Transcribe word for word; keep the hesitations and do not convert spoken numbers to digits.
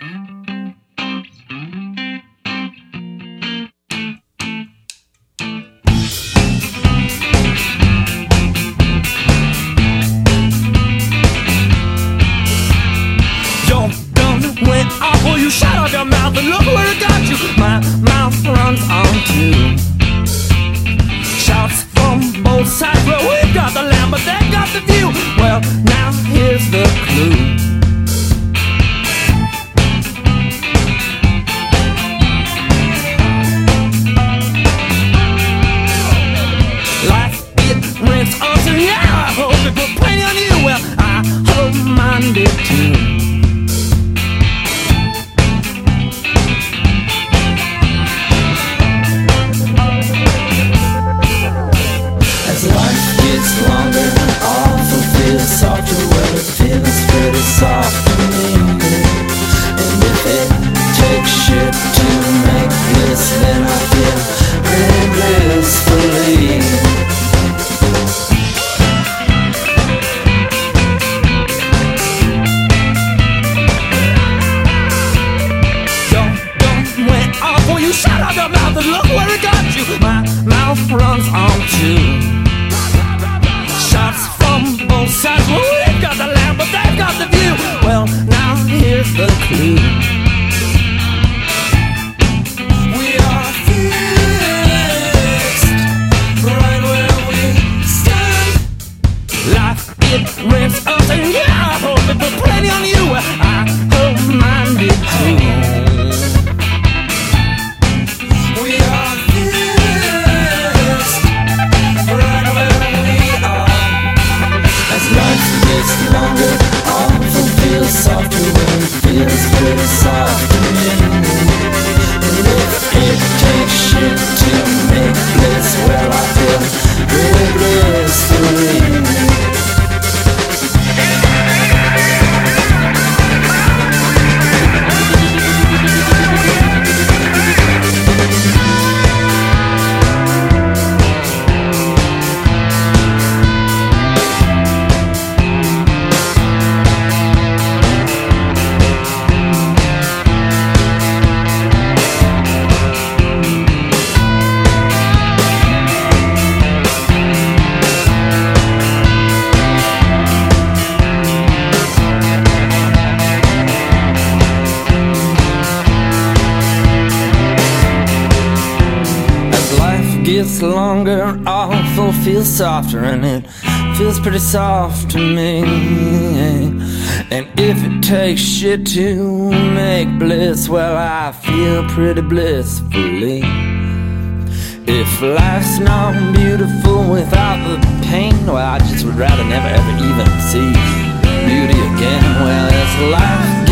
Oh, you shut up your mouth and look where it got you. My mouth runs on too. Shots from both sides. Well, we've got the land, but they've got the view. Well, now here's the clue. Life, it rents us, and yeah, I hope it put plenty on you. Well, I hope mine did too. Longer, awful feels softer. Well, it feels pretty soft to me. And if it takes shit to make this, then I feel pretty blissfully. Don't, don't went off. Well, you shut up your mouth and look where it got you. My mouth runs on too. Shots from both sides. Well, we've got the land, but they've got the view. Well, now here's the clue. We are fixed right where we stand. Life, it rents us, and yeah, I hope it put plenty on you. I hope mine did too. We are fixed right where we are. As life gets longer, awful feels softer. Well, it feels pretty soft to me. And if it takes shit to make bliss, well, I feel pretty blissfully. Gets longer, awful feels softer, and it feels pretty soft to me. And if it takes shit to make bliss, well, I feel pretty blissfully. If life's not beautiful without the pain, well, I just would rather never ever even see beauty again. Well, it's life